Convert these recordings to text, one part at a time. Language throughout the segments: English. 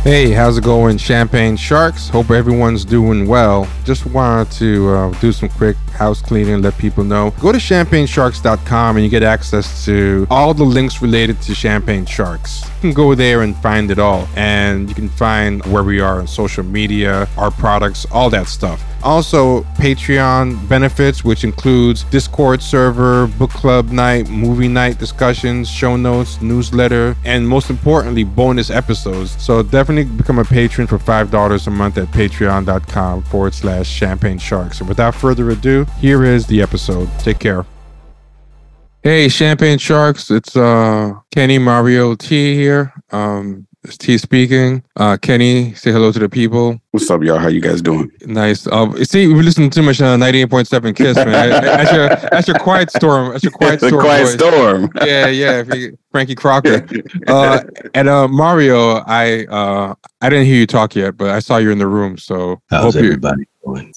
Hey, how's it going, Champagne Sharks? Hope everyone's doing well. Just wanted to do some quick house cleaning, let people know. Go to ChampagneSharks.com and you get access to all the links related to Champagne Sharks. You can go there and find it all. And you can find where we are on social media, our products, all that stuff. Also, Patreon benefits, which includes Discord server, book club night, movie night discussions, show notes, newsletter, and most importantly, bonus episodes. So definitely become a patron for $5 a month at patreon.com/Champagne Sharks. And without further ado, here is the episode. Take care. Hey, Champagne Sharks. It's Kenny Mario T here. It's T speaking. Kenny, say hello to the people. What's up, y'all? How you guys doing? Nice. See, we're listening too much 98.7 Kiss, man. That's your Quiet Storm. That's your Quiet Storm. The Quiet voice. Storm. Yeah. Frankie Crocker. And Mario, I didn't hear you talk yet, but I saw you in the room. So how's everybody doing?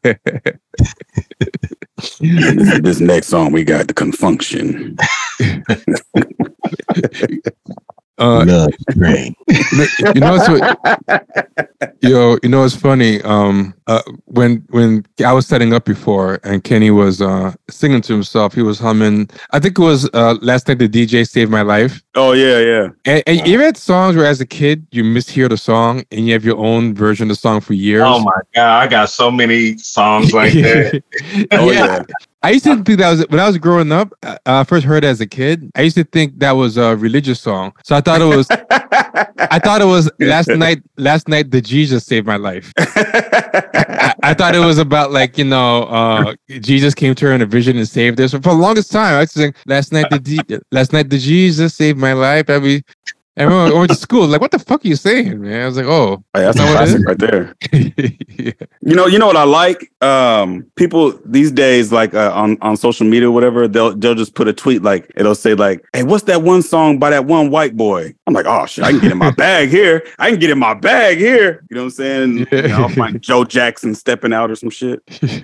This next song we got, The Confunction. Love Train. You know what's funny? When I was setting up before and Kenny was singing to himself, he was humming. I think it was Last Night the DJ Saved My Life. Oh yeah. And you had songs where, as a kid, you mishear the song and you have your own version of the song for years. Oh my God, I got so many songs like that. Yeah. I used to think that was, when I was growing up, I first heard it as a kid, I used to think that was a religious song. So I thought it was Last Night the Jesus Saved My Life. I thought it was about, like, Jesus came to her in a vision and saved us. For the longest time, I used to think Last Night the Jesus Saved My Life. I remember I went to school, like, what the fuck are you saying, man? I was like, oh, that's a classic right there. Yeah. You know what I like? People these days, like on social media or whatever, they'll just put a tweet, like, it'll say like, hey, what's that one song by that one white boy? I'm like, oh shit, I can get in my bag here. You know what I'm saying? Yeah. I'll find Joe Jackson stepping out or some shit.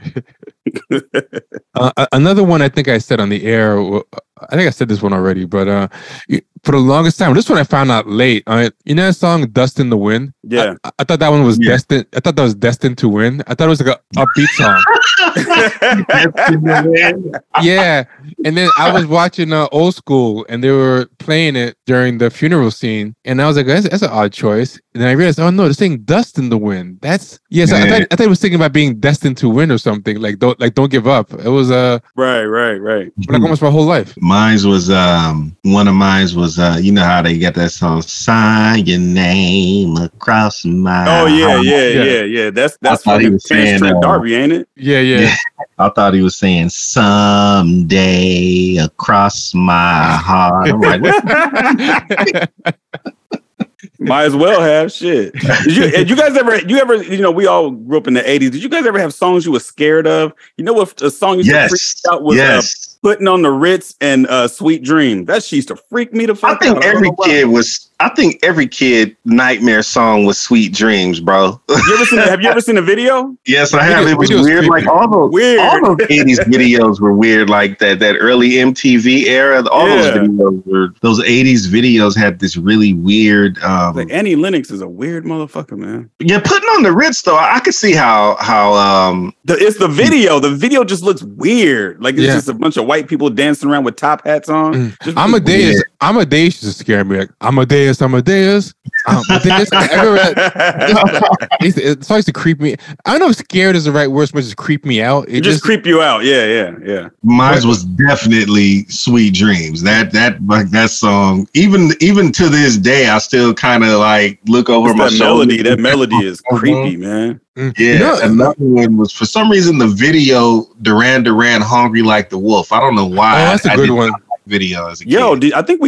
Another one I think I said on the air, I think I said this one already, but for the longest time, this one I found out late. You know that song "Dust in the Wind"? Yeah, I thought that one was destined. I thought that was destined to win. I thought it was like an upbeat song. Yeah, and then I was watching Old School, and they were playing it during the funeral scene, and I was like, that's an odd choice. And then I realized, oh no, they're saying "Dust in the Wind." That's yes. I thought it was thinking about being destined to win or something. Like don't give up. It was right. Like almost my whole life. One of mine was you know how they got that song, Sign Your Name Across My Oh yeah. That's fucking Trent Darby, ain't it? Yeah. I thought he was saying someday across my heart. I'm like, what? Might as well have shit. Did you guys ever, we all grew up in the 80s. Did you guys ever have songs you were scared of? You know what a song you used to freak out was Putting on the Ritz and Sweet Dream. That shit used to freak me the fuck out. I think every kid nightmare song was Sweet Dreams, bro. Have you ever seen a video? Yes, I have. It was weird. Creepy. Like all those 80s videos were weird. Like that early MTV era. All those videos those 80s videos had this really weird. Like Annie Lennox is a weird motherfucker, man. Yeah, Putting on the Ritz though, I could see how it's the video. The video just looks weird. Like it's just a bunch of white people dancing around with top hats on. Amadeus used to scare me. Like, Amadeus. It starts to creep me. I don't know if scared is the right word, but just creep me out. It just creep you out. Yeah. Mine was definitely Sweet Dreams. That song, even to this day, I still kind of like look over my shoulder. That melody is creepy, man. Yeah, another one was, for some reason, the video Duran Duran, Hungry Like the Wolf. I don't know why. Oh, that's a good one. Video as a kid. Yo, I think we